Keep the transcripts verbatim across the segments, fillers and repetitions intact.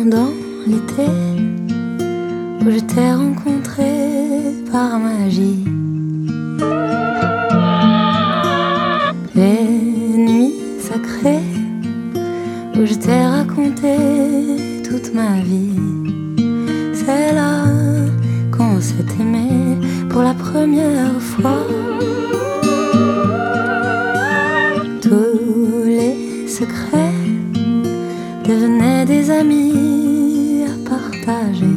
dans l'été où je t'ai rencontré par magie. Les nuits sacrées où je t'ai raconté toute ma vie. C'est là qu'on s'est aimé pour la première fois. Tous les secrets devenaient des amis à partager.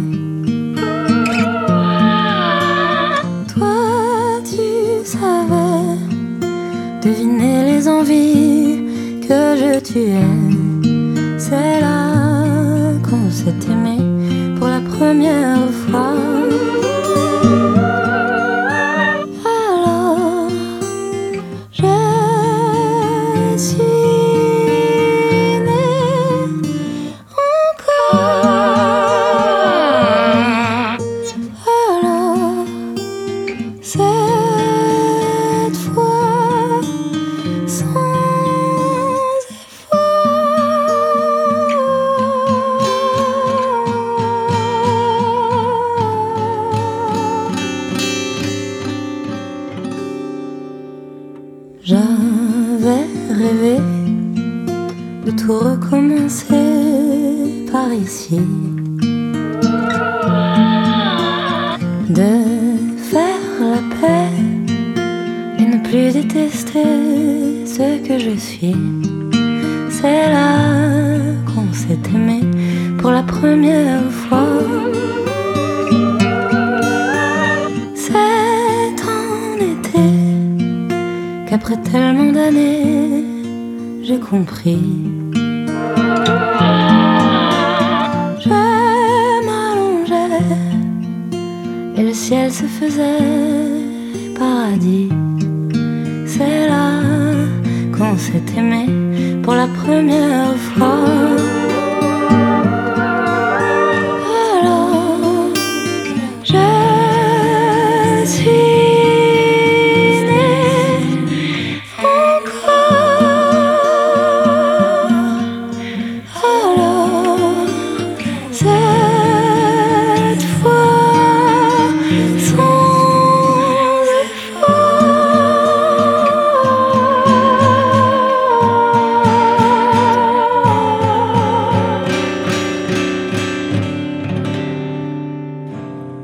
Toi, tu savais deviner les envies que je tuais. C'est là qu'on s'est aimé pour la première fois. Alors, je suis cette fois sans effort. J'avais rêvé de tout recommencer par ici, de faire la paix et ne plus détester ce que je suis. C'est là qu'on s'est aimé pour la première fois. C'est en été qu'après tellement d'années j'ai compris. Je m'allongeais et le ciel se faisait paradis. C'est là qu'on s'est aimé pour la première fois.